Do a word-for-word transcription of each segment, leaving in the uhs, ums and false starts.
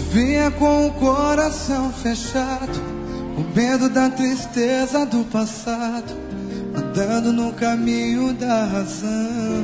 Vinha com o coração fechado, com medo da tristeza do passado, andando no caminho da razão.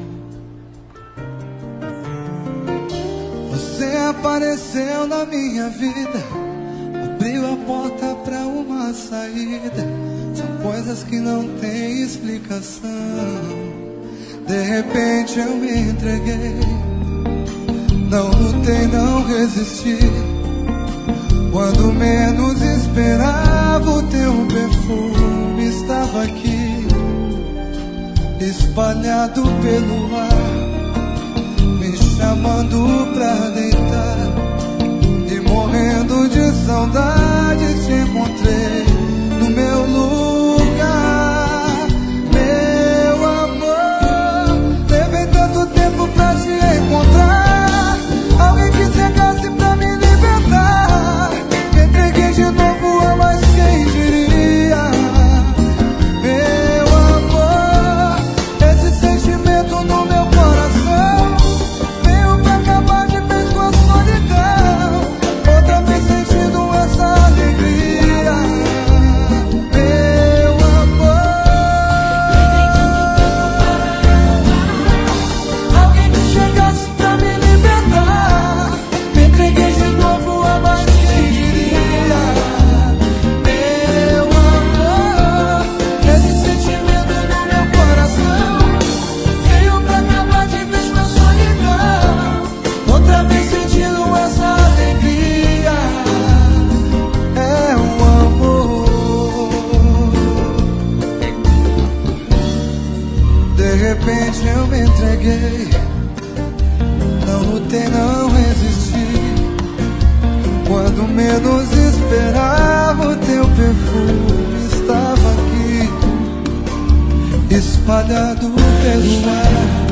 Você apareceu na minha vida, abriu a porta pra uma saída. São coisas que não têm explicação. De repente eu me entreguei, não lutei, não resisti. Quando menos esperava, o teu perfume estava aqui, espalhado pelo ar, me chamando pra deitar. E morrendo de saudade, te encontrei no meu lugar. Meu amor, levei tanto tempo pra te encontrar, alguém que chegasse pra me libertar. Me entreguei de novo, a mais quem diria. Meu amor, esse sentimento no meu coração veio pra acabar de vez com a solidão, outra vez sentindo essa alegria. Meu amor, alguém que chegasse pra me libertar. Me entreguei de novo, a mais quem diria. Meu amor, esse sentimento no meu coração veio pra acabar de vez com a solidão, outra vez sentindo essa alegria. É o amor. De repente eu me entreguei, não lutei, não resisti. Quando menos esperava, o teu perfume estava aqui, espalhado pelo ar,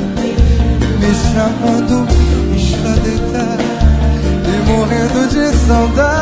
me chamando pra deitar. E morrendo de saudade,